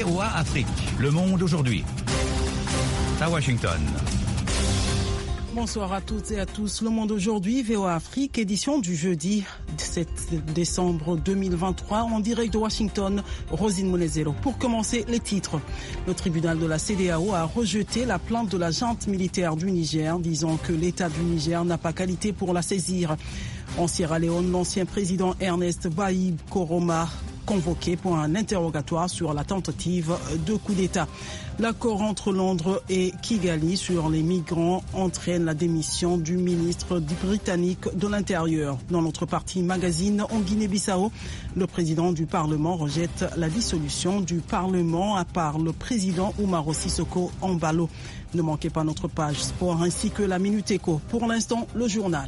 VOA Afrique. Le monde aujourd'hui. À Washington. Bonsoir à toutes et à tous. Le monde aujourd'hui, VOA Afrique, édition du jeudi 7 décembre 2023, en direct de Washington, Rosine Monezero. Pour commencer, les titres. Le tribunal de la CEDEAO a rejeté la plainte de la junte militaire du Niger, disant que l'État du Niger n'a pas qualité pour la saisir. En Sierra Leone, l'ancien président Ernest Bai Koroma convoqué pour un interrogatoire sur la tentative de coup d'État. L'accord entre Londres et Kigali sur les migrants entraîne la démission du ministre britannique de l'Intérieur. Dans notre partie magazine, en Guinée-Bissau, le président du Parlement rejette la dissolution du Parlement à part le président Umaro Sissoko Embalo. Ne manquez pas notre page sport ainsi que la Minute Éco. Pour l'instant, le journal.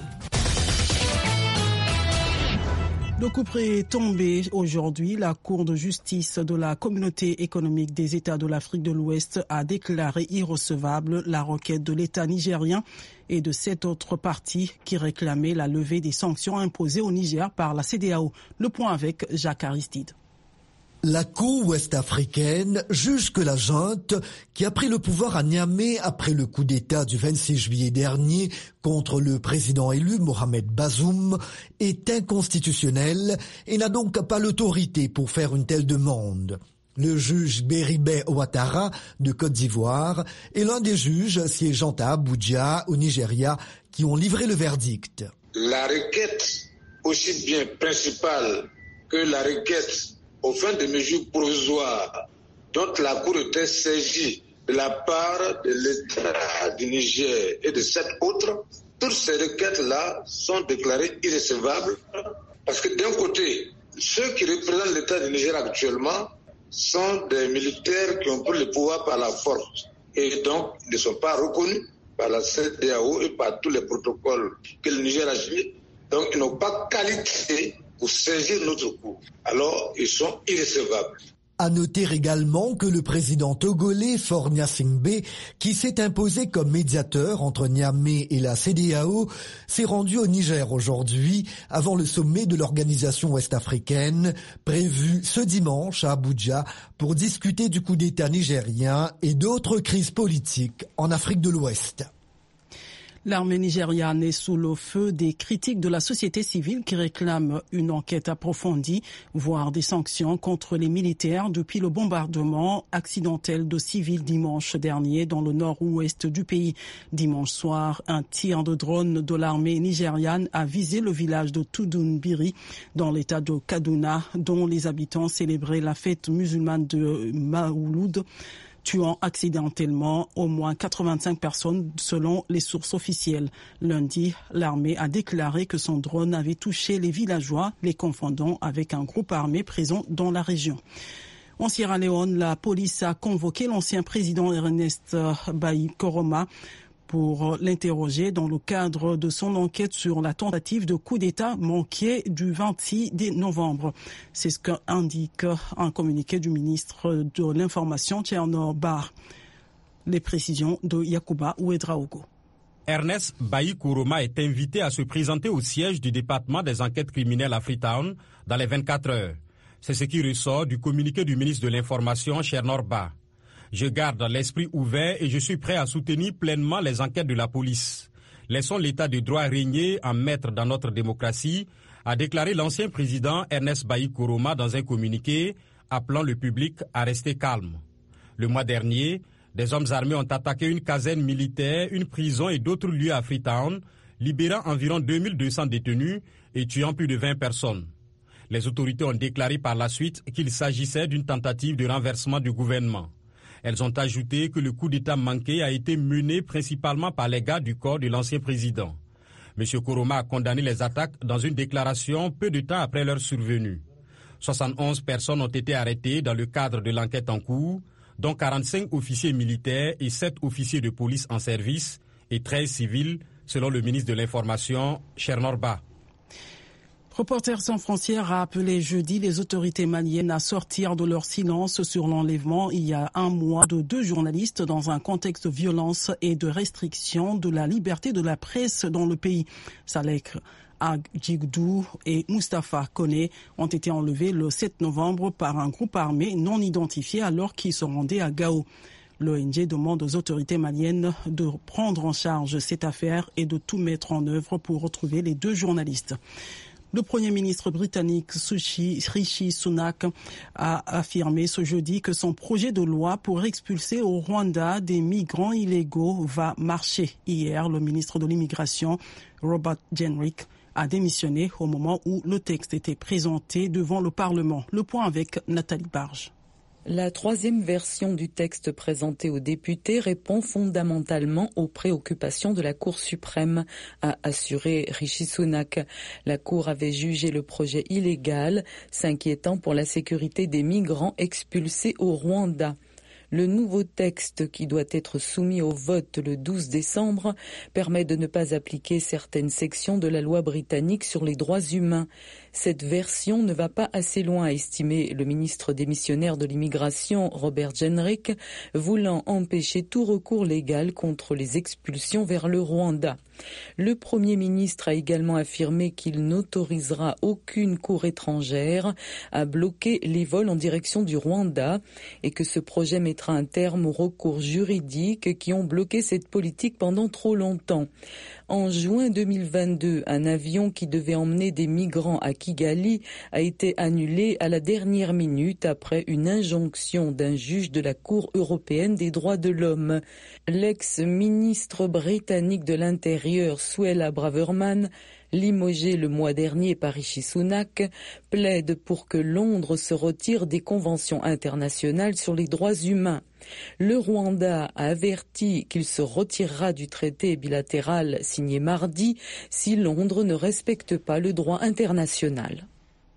Le coup près est tombé aujourd'hui. La Cour de justice de la Communauté économique des États de l'Afrique de l'Ouest a déclaré irrecevable la requête de l'État nigérien et de 7 autres parties qui réclamaient la levée des sanctions imposées au Niger par la CEDEAO. Le point avec Jacques Aristide. La Cour ouest-africaine juge que la junte, qui a pris le pouvoir à Niamey après le coup d'État du 26 juillet dernier contre le président élu Mohamed Bazoum, est inconstitutionnelle et n'a donc pas l'autorité pour faire une telle demande. Le juge Beribé Ouattara de Côte d'Ivoire est l'un des juges siégeant à Abuja, au Nigeria, qui ont livré le verdict. La requête, aussi bien principale que la requête aux fins de mesures provisoires dont la Cour était saisie de la part de l'État du Niger et de 7 autres, toutes ces requêtes-là sont déclarées irrecevables parce que d'un côté, ceux qui représentent l'État du Niger actuellement sont des militaires qui ont pris le pouvoir par la force et donc ne sont pas reconnus par la CEDEAO et par tous les protocoles que le Niger a signés. Donc ils n'ont pas qualité pour saisir notre cour. Alors, ils sont irrecevables. À noter également que le président togolais Faure Gnassingbé, qui s'est imposé comme médiateur entre Niamey et la CEDEAO, s'est rendu au Niger aujourd'hui avant le sommet de l'organisation ouest-africaine prévu ce dimanche à Abuja pour discuter du coup d'État nigérien et d'autres crises politiques en Afrique de l'Ouest. L'armée nigériane est sous le feu des critiques de la société civile qui réclame une enquête approfondie, voire des sanctions contre les militaires depuis le bombardement accidentel de civils dimanche dernier dans le nord-ouest du pays. Dimanche soir, un tir de drone de l'armée nigériane a visé le village de Tudunbiri dans l'état de Kaduna, dont les habitants célébraient la fête musulmane de Maouloud, tuant accidentellement au moins 85 personnes selon les sources officielles. Lundi, l'armée a déclaré que son drone avait touché les villageois, les confondant avec un groupe armé présent dans la région. En Sierra Leone, la police a convoqué l'ancien président Ernest Bai Koroma pour l'interroger dans le cadre de son enquête sur la tentative de coup d'État manqué du 26 novembre. C'est ce qu'indique un communiqué du ministre de l'Information, Tcherno Bar. Les précisions de Yacouba Ouedraogo. Ernest Bai Koroma est invité à se présenter au siège du département des enquêtes criminelles à Freetown dans les 24 heures. C'est ce qui ressort du communiqué du ministre de l'Information, Tcherno Bar. Je garde l'esprit ouvert et je suis prêt à soutenir pleinement les enquêtes de la police. Laissons l'état de droit régner en maître dans notre démocratie, a déclaré l'ancien président Ernest Bai Koroma dans un communiqué appelant le public à rester calme. Le mois dernier, des hommes armés ont attaqué une caserne militaire, une prison et d'autres lieux à Freetown, libérant environ 2200 détenus et tuant plus de 20 personnes. Les autorités ont déclaré par la suite qu'il s'agissait d'une tentative de renversement du gouvernement. Elles ont ajouté que le coup d'État manqué a été mené principalement par les gardes du corps de l'ancien président. M. Koroma a condamné les attaques dans une déclaration peu de temps après leur survenue. 71 personnes ont été arrêtées dans le cadre de l'enquête en cours, dont 45 officiers militaires et 7 officiers de police en service et 13 civils, selon le ministre de l'Information, Tcherno Bar. Reporters sans frontières a appelé jeudi les autorités maliennes à sortir de leur silence sur l'enlèvement il y a un mois de 2 journalistes dans un contexte de violence et de restriction de la liberté de la presse dans le pays. Salek Agigdou et Mustafa Kone ont été enlevés le 7 novembre par un groupe armé non identifié alors qu'ils se rendaient à Gao. L'ONG demande aux autorités maliennes de prendre en charge cette affaire et de tout mettre en œuvre pour retrouver les 2 journalistes. Le Premier ministre britannique Rishi Sunak a affirmé ce jeudi que son projet de loi pour expulser au Rwanda des migrants illégaux va marcher. Hier, le ministre de l'Immigration, Robert Jenrick, a démissionné au moment où le texte était présenté devant le Parlement. Le point avec Nathalie Barge. La 3e version du texte présenté aux députés répond fondamentalement aux préoccupations de la Cour suprême, a assuré Rishi Sunak. La Cour avait jugé le projet illégal, s'inquiétant pour la sécurité des migrants expulsés au Rwanda. Le nouveau texte qui doit être soumis au vote le 12 décembre permet de ne pas appliquer certaines sections de la loi britannique sur les droits humains. Cette version ne va pas assez loin, a estimé le ministre démissionnaire de l'immigration, Robert Jenrick, voulant empêcher tout recours légal contre les expulsions vers le Rwanda. Le Premier ministre a également affirmé qu'il n'autorisera aucune cour étrangère à bloquer les vols en direction du Rwanda et que ce projet mettra un terme aux recours juridiques qui ont bloqué cette politique pendant trop longtemps. En juin 2022, un avion qui devait emmener des migrants à Kigali a été annulé à la dernière minute après une injonction d'un juge de la Cour européenne des droits de l'homme. L'ex-ministre britannique de l'Intérieur, Suella Braverman, limogé le mois dernier par Rishi Sunak, plaide pour que Londres se retire des conventions internationales sur les droits humains. Le Rwanda a averti qu'il se retirera du traité bilatéral signé mardi si Londres ne respecte pas le droit international.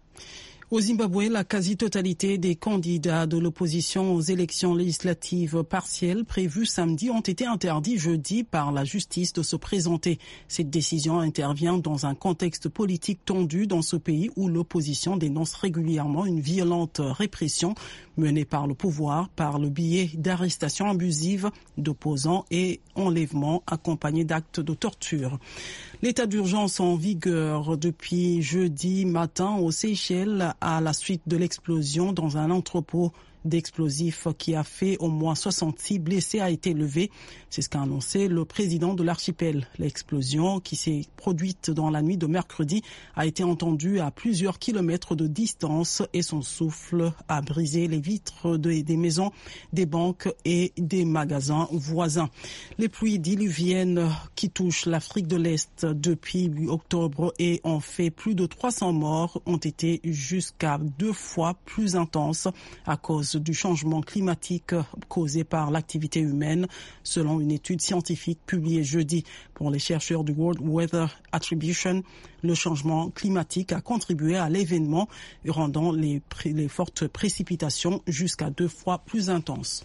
Au Zimbabwe, la quasi-totalité des candidats de l'opposition aux élections législatives partielles prévues samedi ont été interdits jeudi par la justice de se présenter. Cette décision intervient dans un contexte politique tendu dans ce pays où l'opposition dénonce régulièrement une violente répression menée par le pouvoir par le biais d'arrestations abusives d'opposants et enlèvements accompagnés d'actes de torture. L'état d'urgence en vigueur depuis jeudi matin aux Seychelles à la suite de l'explosion dans un entrepôt d'explosifs qui a fait au moins 66 blessés a été levé. C'est ce qu'a annoncé le président de l'archipel. L'explosion qui s'est produite dans la nuit de mercredi a été entendue à plusieurs kilomètres de distance et son souffle a brisé les vitres des maisons, des banques et des magasins voisins. Les pluies diluviennes qui touchent l'Afrique de l'Est depuis octobre et ont fait plus de 300 morts ont été jusqu'à 2 fois plus intenses à cause du changement climatique causé par l'activité humaine, selon une étude scientifique publiée jeudi. Pour les chercheurs du World Weather Attribution, le changement climatique a contribué à l'événement, rendant les fortes précipitations jusqu'à 2 fois plus intenses.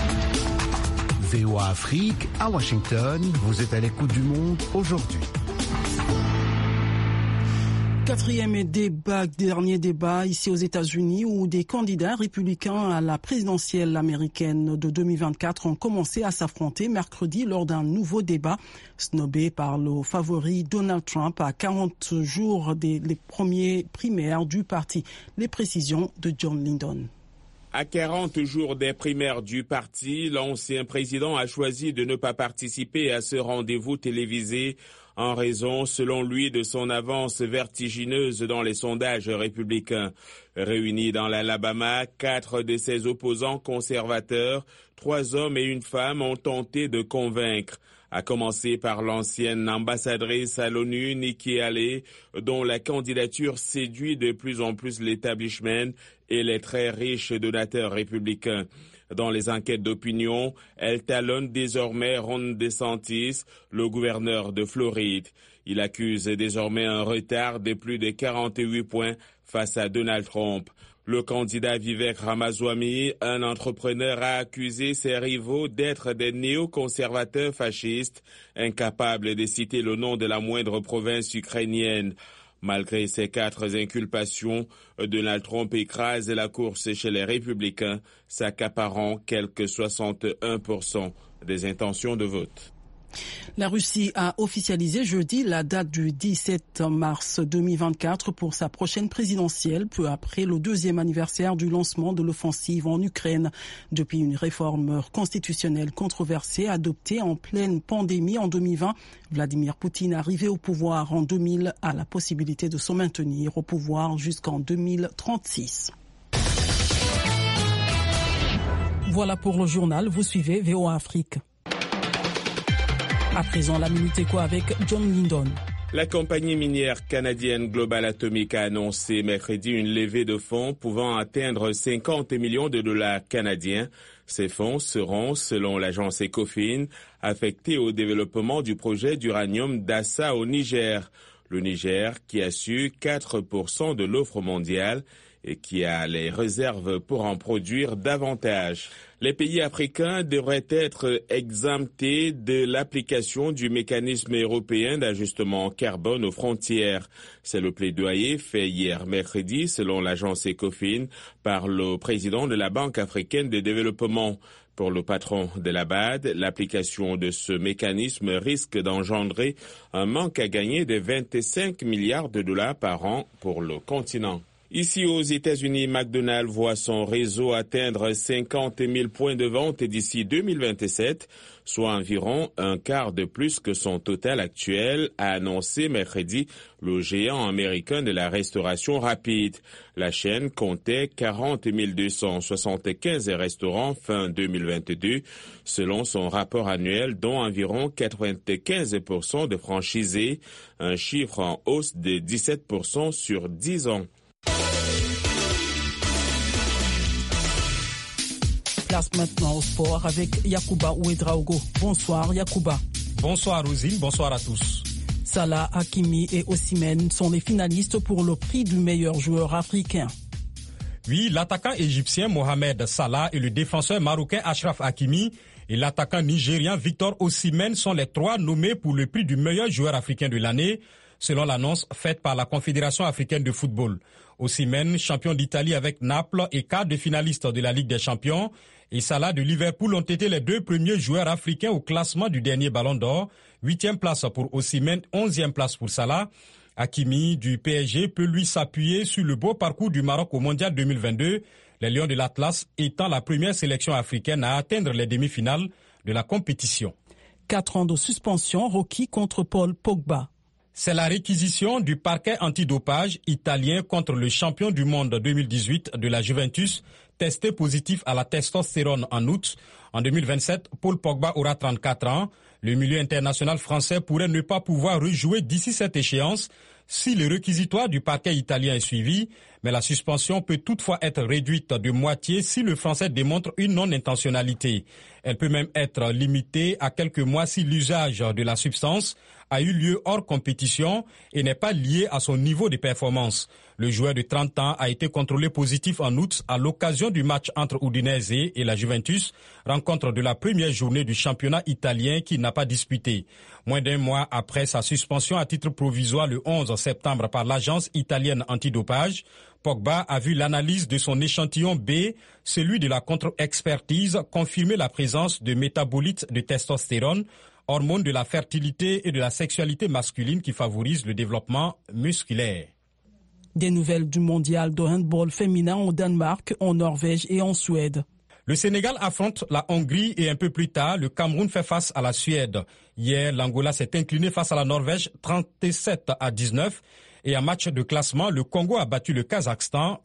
VOA Afrique, à Washington, vous êtes à l'écoute du monde aujourd'hui. Dernier débat ici aux États-Unis où des candidats républicains à la présidentielle américaine de 2024 ont commencé à s'affronter mercredi lors d'un nouveau débat snobé par le favori Donald Trump à 40 jours des premiers primaires du parti. Les précisions de John Lindon. À 40 jours des primaires du parti, l'ancien président a choisi de ne pas participer à ce rendez-vous télévisé en raison, selon lui, de son avance vertigineuse dans les sondages républicains. Réunis dans l'Alabama, 4 de ses opposants conservateurs, 3 hommes et une femme ont tenté de convaincre, à commencer par l'ancienne ambassadrice à l'ONU, Nikki Haley, dont la candidature séduit de plus en plus l'établissement et les très riches donateurs républicains. Dans les enquêtes d'opinion, elle talonne désormais Ron DeSantis, le gouverneur de Floride. Il accuse désormais un retard de plus de 48 points face à Donald Trump. Le candidat Vivek Ramaswamy, un entrepreneur, a accusé ses rivaux d'être des néoconservateurs fascistes, incapables de citer le nom de la moindre province ukrainienne. Malgré ces 4 inculpations, Donald Trump écrase la course chez les républicains, s'accaparant quelques 61% des intentions de vote. La Russie a officialisé jeudi la date du 17 mars 2024 pour sa prochaine présidentielle, peu après le 2e anniversaire du lancement de l'offensive en Ukraine. Depuis une réforme constitutionnelle controversée adoptée en pleine pandémie en 2020, Vladimir Poutine, arrivé au pouvoir en 2000, a la possibilité de se maintenir au pouvoir jusqu'en 2036. Voilà pour le journal. Vous suivez VOA Afrique. À présent, la Minute Éco avec John Lindon. La compagnie minière canadienne Global Atomic a annoncé mercredi une levée de fonds pouvant atteindre 50 millions de dollars canadiens. Ces fonds seront, selon l'agence Ecofin, affectés au développement du projet d'uranium d'Assa au Niger. Le Niger, qui assure 4% de l'offre mondiale et qui a les réserves pour en produire davantage. Les pays africains devraient être exemptés de l'application du mécanisme européen d'ajustement carbone aux frontières. C'est le plaidoyer fait hier mercredi, selon l'agence Ecofin, par le président de la Banque africaine de développement. Pour le patron de la BAD, l'application de ce mécanisme risque d'engendrer un manque à gagner de 25 milliards de dollars par an pour le continent. Ici aux États-Unis, McDonald's voit son réseau atteindre 50 000 points de vente d'ici 2027, soit environ un quart de plus que son total actuel, a annoncé mercredi le géant américain de la restauration rapide. La chaîne comptait 40 275 restaurants fin 2022, selon son rapport annuel, dont environ 95% de franchisés, un chiffre en hausse de 17% sur 10 ans. Place maintenant au sport avec Yacouba Ouedraogo. Bonsoir Yacouba. Bonsoir Rosine, bonsoir à tous. Salah, Hakimi et Osimhen sont les finalistes pour le prix du meilleur joueur africain. Oui, l'attaquant égyptien Mohamed Salah et le défenseur marocain Achraf Hakimi et l'attaquant nigérien Victor Osimhen sont les 3 nommés pour le prix du meilleur joueur africain de l'année, selon l'annonce faite par la Confédération africaine de football. Osimhen, champion d'Italie avec Naples et quart de finaliste de la Ligue des Champions, et Salah de Liverpool ont été les 2 premiers joueurs africains au classement du dernier Ballon d'Or. 8e place pour Osimhen, 11e place pour Salah. Hakimi du PSG peut lui s'appuyer sur le beau parcours du Maroc au Mondial 2022, les Lions de l'Atlas étant la première sélection africaine à atteindre les demi-finales de la compétition. 4 ans de suspension requis contre Paul Pogba. C'est la réquisition du parquet antidopage italien contre le champion du monde 2018 de la Juventus, testé positif à la testostérone en août. En 2027, Paul Pogba aura 34 ans. Le milieu international français pourrait ne pas pouvoir rejouer d'ici cette échéance si le réquisitoire du parquet italien est suivi, mais la suspension peut toutefois être réduite de moitié si le français démontre une non-intentionnalité. Elle peut même être limitée à quelques mois si l'usage de la substance a eu lieu hors compétition et n'est pas lié à son niveau de performance. Le joueur de 30 ans a été contrôlé positif en août à l'occasion du match entre Udinese et la Juventus, rencontre de la première journée du championnat italien qu'il n'a pas disputé. Moins d'un mois après sa suspension à titre provisoire le 11 septembre par l'agence italienne antidopage, Pogba a vu l'analyse de son échantillon B, celui de la contre-expertise, confirmer la présence de métabolites de testostérone, hormone de la fertilité et de la sexualité masculine qui favorise le développement musculaire. Des nouvelles du mondial de handball féminin au Danemark, en Norvège et en Suède. Le Sénégal affronte la Hongrie et un peu plus tard, le Cameroun fait face à la Suède. Hier, l'Angola s'est incliné face à la Norvège 37-19 et en match de classement, le Congo a battu le Kazakhstan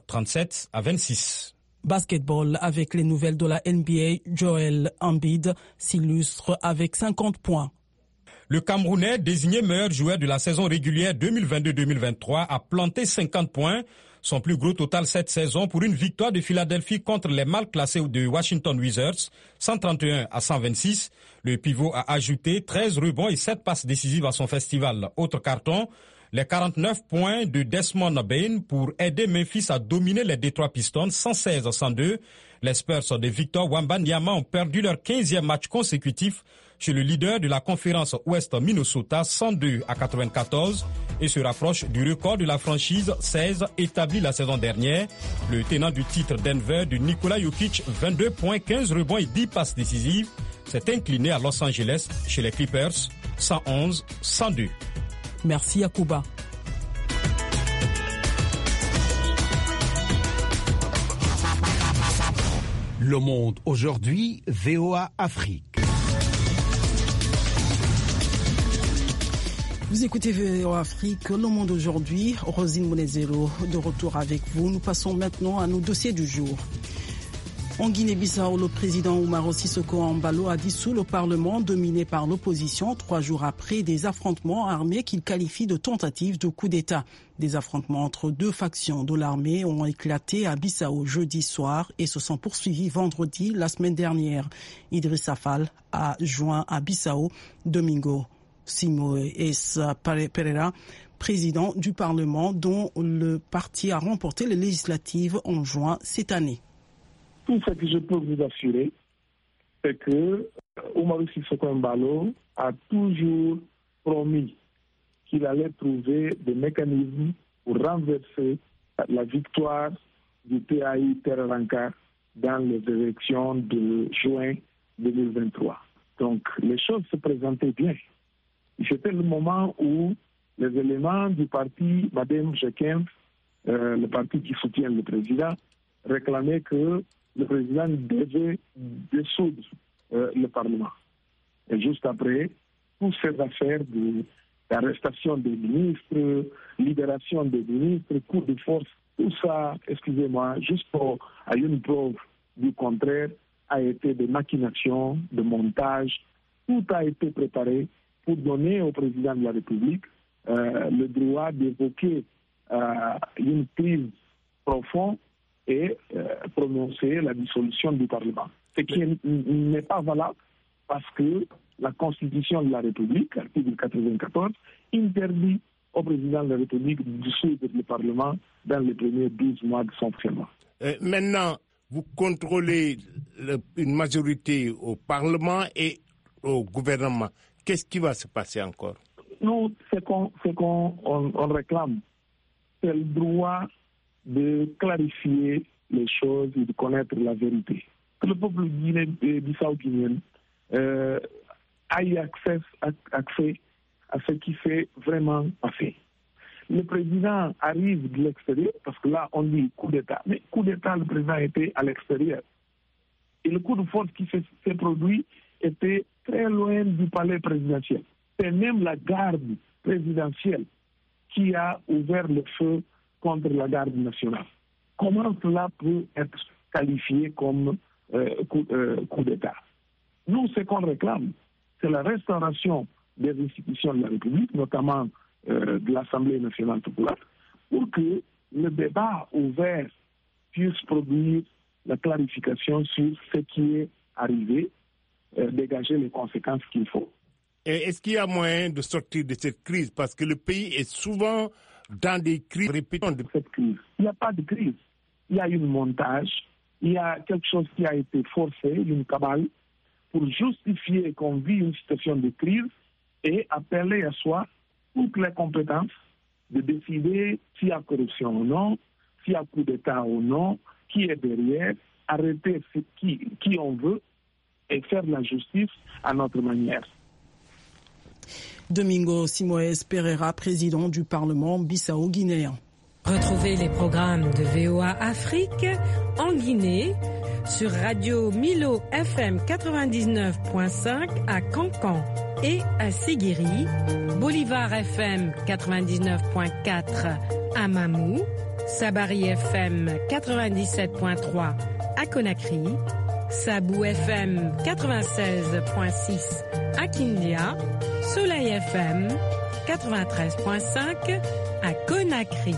37-26. Basketball avec les nouvelles de la NBA, Joel Embiid s'illustre avec 50 points. Le Camerounais, désigné meilleur joueur de la saison régulière 2022-2023, a planté 50 points, son plus gros total cette saison pour une victoire de Philadelphie contre les mal classés de Washington Wizards, 131-126. Le pivot a ajouté 13 rebonds et 7 passes décisives à son festival. Autre carton, les 49 points de Desmond Bane pour aider Memphis à dominer les Detroit Pistons 116-102. Les Spurs de Victor Wembanyama ont perdu leur 15e match consécutif chez le leader de la conférence Ouest Minnesota 102-94 et se rapproche du record de la franchise 16 établi la saison dernière. Le tenant du titre Denver de Nikola Jokic, 22 points, 15 rebonds et 10 passes décisives. s'est incliné à Los Angeles chez les Clippers 111-102. Merci Yacouba. Le Monde aujourd'hui, VOA Afrique. Vous écoutez VOA Afrique, Le Monde aujourd'hui. Rosine Monezero de retour avec vous. Nous passons maintenant à nos dossiers du jour. En Guinée-Bissau, le président Umaro Sissoko Embalo a dissous le Parlement dominé par l'opposition 3 jours après des affrontements armés qu'il qualifie de tentatives de coup d'État. Des affrontements entre 2 factions de l'armée ont éclaté à Bissau jeudi soir et se sont poursuivis vendredi la semaine dernière. Idrissa Fall a joint à Bissau Domingo Simoes Pereira, président du Parlement dont le parti a remporté les législatives en juin cette année. Tout ce que je peux vous assurer, c'est que Umaro Sissoko Embalo a toujours promis qu'il allait trouver des mécanismes pour renverser la victoire du PAI Terranca dans les élections de juin 2023. Donc les choses se présentaient bien. C'était le moment où les éléments du parti Madem G15, le parti qui soutient le président, réclamaient que le président devait dissoudre le Parlement. Et juste après, toutes ces affaires d'arrestation des ministres, libération des ministres, cours de force, tout ça, excusez-moi, juste à une preuve du contraire, a été des machinations, de montage. Tout a été préparé pour donner au président de la République le droit d'évoquer une crise profonde et prononcer la dissolution du Parlement. Ce qui n'est pas valable parce que la Constitution de la République, article 94, interdit au président de la République de dissoudre le Parlement dans les premiers 12 mois de son fonctionnement. Maintenant, vous contrôlez une majorité au Parlement et au gouvernement. Qu'est-ce qui va se passer encore? Nous, ce qu'on réclame, c'est le droit de clarifier les choses et de connaître la vérité. Que le peuple bissau-guinéen ait accès à ce qui s'est vraiment passé. Le président arrive de l'extérieur, parce que là on dit coup d'État, mais coup d'État, le président était à l'extérieur. Et le coup de force qui s'est produit était très loin du palais présidentiel. C'est même la garde présidentielle qui a ouvert le feu contre la garde nationale. Comment cela peut être qualifié comme coup d'État? Nous, ce qu'on réclame, c'est la restauration des institutions de la République, notamment de l'Assemblée nationale populaire, pour que le débat ouvert puisse produire la clarification sur ce qui est arrivé, dégager les conséquences qu'il faut. Et est-ce qu'il y a moyen de sortir de cette crise? Parce que le pays est souvent dans des crises répétées de cette crise. Il n'y a pas de crise. Il y a un montage, il y a quelque chose qui a été forcé, une cabale, pour justifier qu'on vit une situation de crise et appeler à soi toutes les compétences de décider s'il y a corruption ou non, s'il y a coup d'État ou non, qui est derrière, arrêter qui on veut et faire la justice à notre manière. Domingo Simoes Pereira, président du Parlement bissau-guinéen. Retrouvez les programmes de VOA Afrique en Guinée sur Radio Milo FM 99.5 à Cancan et à Sigiri, Bolivar FM 99.4 à Mamou, Sabari FM 97.3 à Conakry, Sabou FM 96.6 à Kindia, Soleil FM 93.5 à Conakry.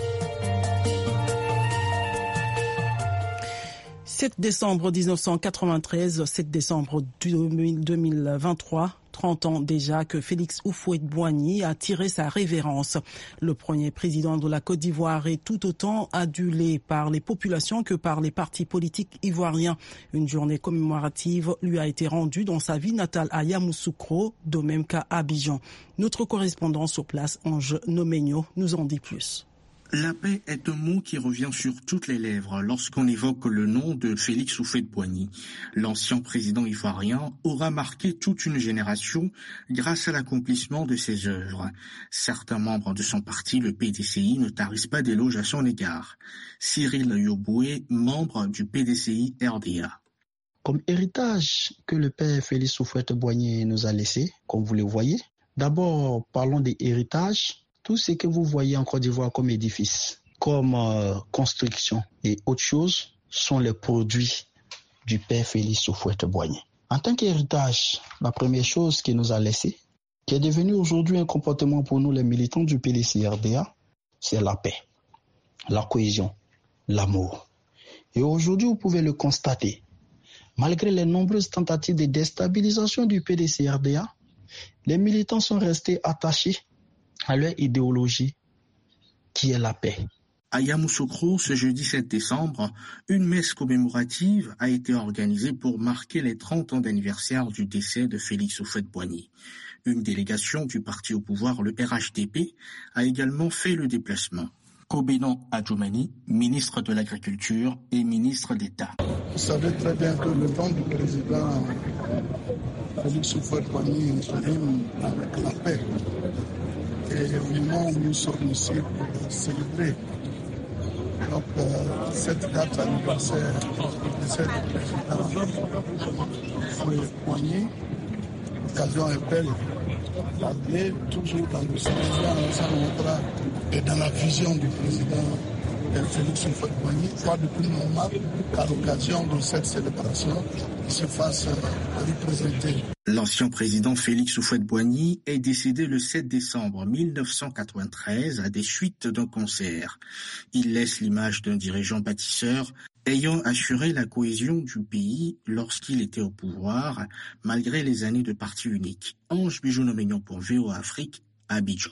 7 décembre 1993, 7 décembre 2023, 30 ans déjà que Félix Houphouët-Boigny a tiré sa révérence. Le premier président de la Côte d'Ivoire est tout autant adulé par les populations que par les partis politiques ivoiriens. Une journée commémorative lui a été rendue dans sa ville natale à Yamoussoukro, de même qu'à Abidjan. Notre correspondant sur place, Ange Nomenyo, nous en dit plus. La paix est un mot qui revient sur toutes les lèvres lorsqu'on évoque le nom de Félix Houphouët-Boigny. L'ancien président ivoirien aura marqué toute une génération grâce à l'accomplissement de ses œuvres. Certains membres de son parti, le PDCI, ne tarissent pas d'éloges à son égard. Cyril Yoboué, membre du PDCI RDA. Comme héritage que le père Félix Houphouët-Boigny nous a laissé, comme vous le voyez, d'abord parlons des héritages. Tout ce que vous voyez en Côte d'Ivoire comme édifice, comme construction et autres choses sont les produits du père Félix Houphouët-Boigny. En tant qu'héritage, la première chose qu'il nous a laissé, qui est devenu aujourd'hui un comportement pour nous les militants du PDC-RDA, c'est la paix, la cohésion, l'amour. Et aujourd'hui, vous pouvez le constater, malgré les nombreuses tentatives de déstabilisation du PDC-RDA, les militants sont restés attachés à leur idéologie qui est la paix. À Yamoussoukro, ce jeudi 7 décembre, une messe commémorative a été organisée pour marquer les 30 ans d'anniversaire du décès de Félix Houphouët-Boigny. Une délégation du parti au pouvoir, le RHDP, a également fait le déplacement. Kobénan Adjoumani, ministre de l'Agriculture et ministre d'État. Vous savez très bien que le temps du président Félix Houphouët-Boigny rime avec la paix. Et au moment où nous sommes ici pour célébrer donc, cette date anniversaire de cette président Houphouët-Boigny, l'occasion est belle d'aller toujours dans le Sénégal et dans la vision du président Félix Houphouët-Boigny, quoi de plus normal qu'à l'occasion de cette célébration qui se fasse représenter. L'ancien président Félix Houphouët-Boigny est décédé le 7 décembre 1993 à des suites d'un cancer. Il laisse l'image d'un dirigeant bâtisseur ayant assuré la cohésion du pays lorsqu'il était au pouvoir, malgré les années de parti unique. Ange Bijou-Nomignon pour VOA Afrique, Abidjan.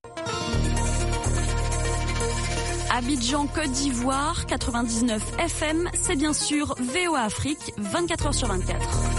Abidjan, Côte d'Ivoire, 99 FM, c'est bien sûr VOA Afrique, 24h/24.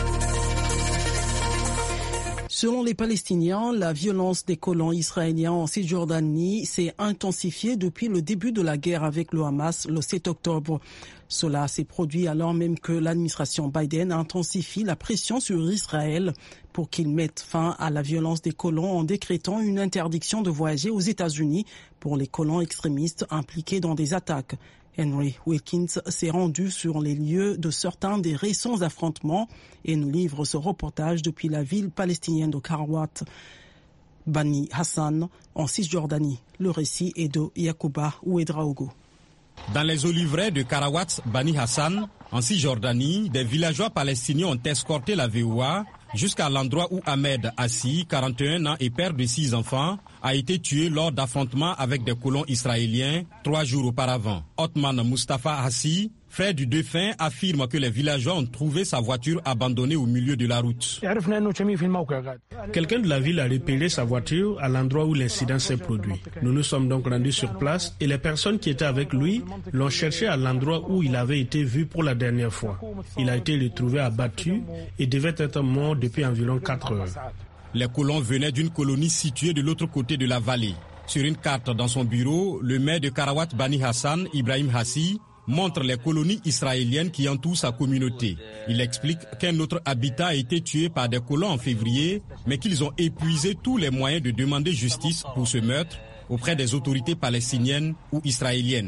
Selon les Palestiniens, la violence des colons israéliens en Cisjordanie s'est intensifiée depuis le début de la guerre avec le Hamas le 7 octobre. Cela s'est produit alors même que l'administration Biden intensifie la pression sur Israël pour qu'il mette fin à la violence des colons en décrétant une interdiction de voyager aux États-Unis pour les colons extrémistes impliqués dans des attaques. Henry Wilkins s'est rendu sur les lieux de certains des récents affrontements et nous livre ce reportage depuis la ville palestinienne de Karawat, Bani Hassan, en Cisjordanie. Le récit est de Yacouba Ouedraogo. Dans les oliveraies de Karawat, Bani Hassan, en Cisjordanie, des villageois palestiniens ont escorté la VOA jusqu'à l'endroit où Ahmed Assi, 41 ans et père de 6 enfants, a été tué lors d'affrontements avec des colons israéliens 3 jours auparavant. Othman Mustafa Assi, frère du défunt, affirme que les villageois ont trouvé sa voiture abandonnée au milieu de la route. Quelqu'un de la ville a repéré sa voiture à l'endroit où l'incident s'est produit. Nous nous sommes donc rendus sur place et les personnes qui étaient avec lui l'ont cherché à l'endroit où il avait été vu pour la dernière fois. Il a été retrouvé abattu et devait être mort depuis environ 4 heures. Les colons venaient d'une colonie située de l'autre côté de la vallée. Sur une carte dans son bureau, le maire de Karawat Bani Hassan, Ibrahim Hassi, montre les colonies israéliennes qui entourent sa communauté. Il explique qu'un autre habitat a été tué par des colons en février, mais qu'ils ont épuisé tous les moyens de demander justice pour ce meurtre auprès des autorités palestiniennes ou israéliennes.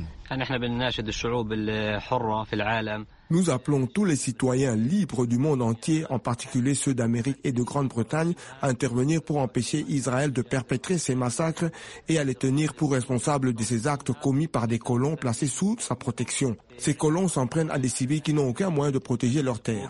Nous appelons tous les citoyens libres du monde entier, en particulier ceux d'Amérique et de Grande-Bretagne, à intervenir pour empêcher Israël de perpétrer ces massacres et à les tenir pour responsables de ces actes commis par des colons placés sous sa protection. Ces colons s'en prennent à des civils qui n'ont aucun moyen de protéger leurs terres.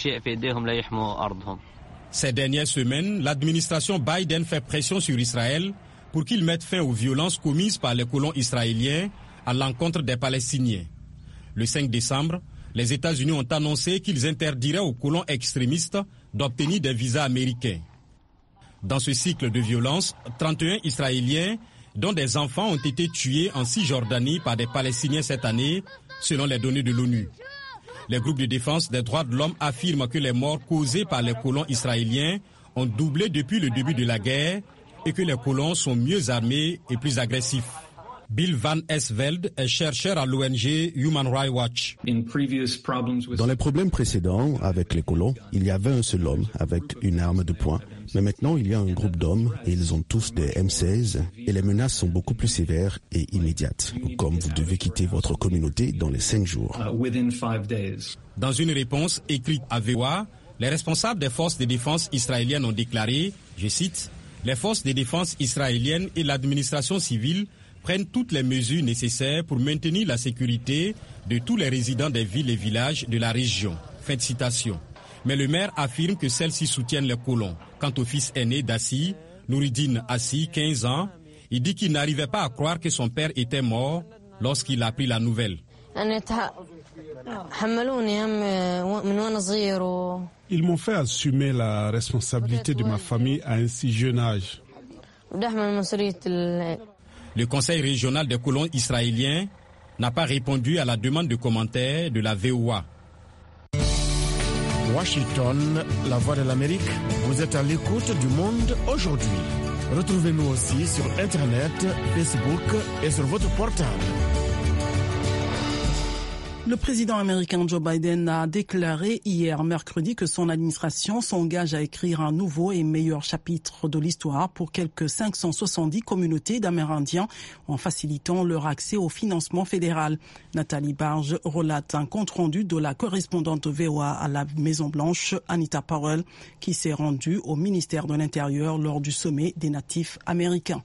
Ces dernières semaines, l'administration Biden fait pression sur Israël pour qu'il mette fin aux violences commises par les colons israéliens à l'encontre des Palestiniens. Le 5 décembre, les États-Unis ont annoncé qu'ils interdiraient aux colons extrémistes d'obtenir des visas américains. Dans ce cycle de violence, 31 Israéliens, dont des enfants, ont été tués en Cisjordanie par des Palestiniens cette année, selon les données de l'ONU. Les groupes de défense des droits de l'homme affirment que les morts causées par les colons israéliens ont doublé depuis le début de la guerre et que les colons sont mieux armés et plus agressifs. Bill Van Esveld est chercheur à l'ONG Human Rights Watch. Dans les problèmes précédents avec les colons, il y avait un seul homme avec une arme de poing. Mais maintenant, il y a un groupe d'hommes et ils ont tous des M16 et les menaces sont beaucoup plus sévères et immédiates, comme vous devez quitter votre communauté dans les 5 jours. Dans une réponse écrite à VOA, les responsables des forces de défense israéliennes ont déclaré, je cite, « Les forces de défense israéliennes et l'administration civile prennent toutes les mesures nécessaires pour maintenir la sécurité de tous les résidents des villes et villages de la région. » Fin de citation. Mais le maire affirme que celles-ci soutiennent les colons. Quant au fils aîné d'Assi, Nouridine Assi, 15 ans, il dit qu'il n'arrivait pas à croire que son père était mort lorsqu'il a appris la nouvelle. Ils m'ont fait assumer la responsabilité de ma famille à un si jeune âge. Le Conseil régional des colons israéliens n'a pas répondu à la demande de commentaires de la VOA. Washington, la voix de l'Amérique, vous êtes à l'écoute du monde aujourd'hui. Retrouvez-nous aussi sur Internet, Facebook et sur votre portable. Le président américain Joe Biden a déclaré hier mercredi que son administration s'engage à écrire un nouveau et meilleur chapitre de l'histoire pour quelques 570 communautés d'Amérindiens en facilitant leur accès au financement fédéral. Nathalie Barge relate un compte-rendu de la correspondante VOA à la Maison-Blanche, Anita Powell, qui s'est rendue au ministère de l'Intérieur lors du sommet des natifs américains.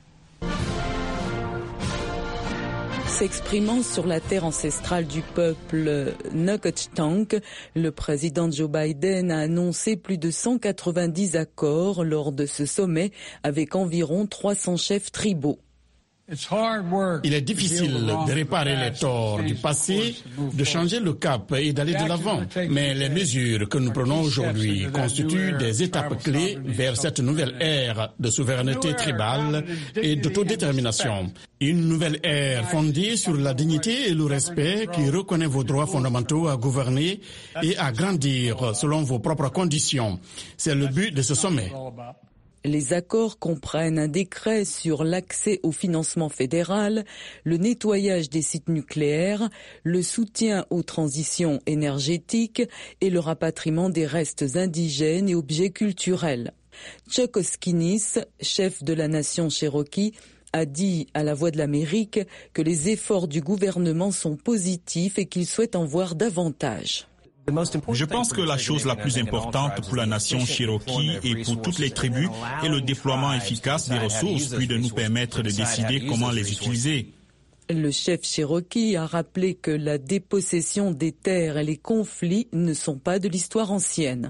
S'exprimant sur la terre ancestrale du peuple Nacotchtank, le président Joe Biden a annoncé plus de 190 accords lors de ce sommet avec environ 300 chefs tribaux. Il est difficile de réparer les torts du passé, de changer le cap et d'aller de l'avant. Mais les mesures que nous prenons aujourd'hui constituent des étapes clés vers cette nouvelle ère de souveraineté tribale et d'autodétermination. Une nouvelle ère fondée sur la dignité et le respect qui reconnaît vos droits fondamentaux à gouverner et à grandir selon vos propres conditions. C'est le but de ce sommet. Les accords comprennent un décret sur l'accès au financement fédéral, le nettoyage des sites nucléaires, le soutien aux transitions énergétiques et le rapatriement des restes indigènes et objets culturels. Chuck Oskinis, chef de la nation Cherokee, a dit à La Voix de l'Amérique que les efforts du gouvernement sont positifs et qu'il souhaite en voir davantage. Je pense que la chose la plus importante pour la nation Cherokee et pour toutes les tribus est le déploiement efficace des ressources, puis de nous permettre de décider comment les utiliser. Le chef Cherokee a rappelé que la dépossession des terres et les conflits ne sont pas de l'histoire ancienne.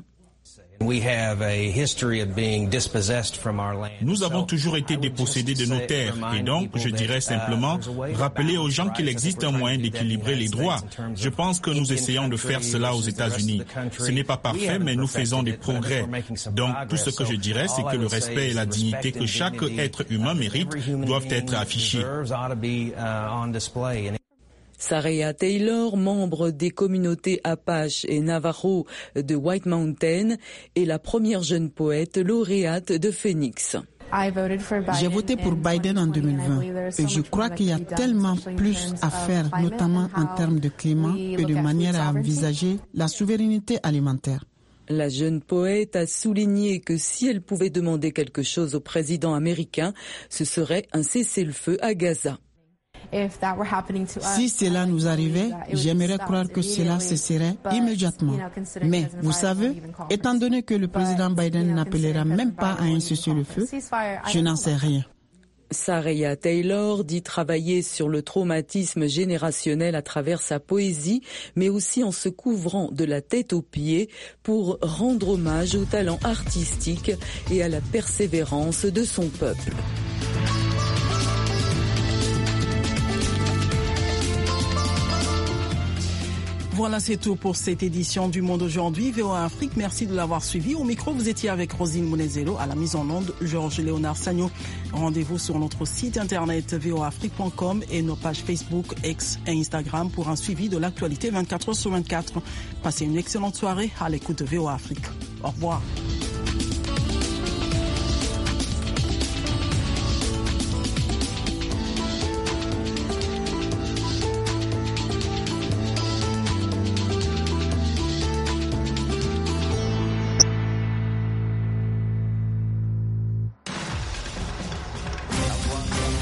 Nous avons toujours été dépossédés de nos terres et donc, je dirais simplement, rappeler aux gens qu'il existe un moyen d'équilibrer les droits. Je pense que nous essayons de faire cela aux États-Unis. Ce n'est pas parfait, mais nous faisons des progrès. Donc, tout ce que je dirais, c'est que le respect et la dignité que chaque être humain mérite doivent être affichés. Saraya Taylor, membre des communautés Apache et Navajo de White Mountain, est la première jeune poète lauréate de Phoenix. J'ai voté pour Biden en 2020 et je crois qu'il y a tellement plus à faire, notamment en termes de climat et de manière à envisager la souveraineté alimentaire. La jeune poète a souligné que si elle pouvait demander quelque chose au président américain, ce serait un cessez-le-feu à Gaza. Si cela nous arrivait, j'aimerais croire que cela cesserait immédiatement. Mais, vous savez, étant donné que le président Biden n'appellera même pas à un cessez-le-feu, je n'en sais rien. Saraya Taylor dit travailler sur le traumatisme générationnel à travers sa poésie, mais aussi en se couvrant de la tête aux pieds pour rendre hommage au talent artistique et à la persévérance de son peuple. Voilà, c'est tout pour cette édition du Monde aujourd'hui. VOA Afrique, merci de l'avoir suivi. Au micro, vous étiez avec Rosine Mounezelo, à la mise en onde, Georges Léonard Sagno. Rendez-vous sur notre site internet voaafrique.com et nos pages Facebook, X et Instagram pour un suivi de l'actualité 24h sur 24. Passez une excellente soirée à l'écoute de VOA Afrique. Au revoir.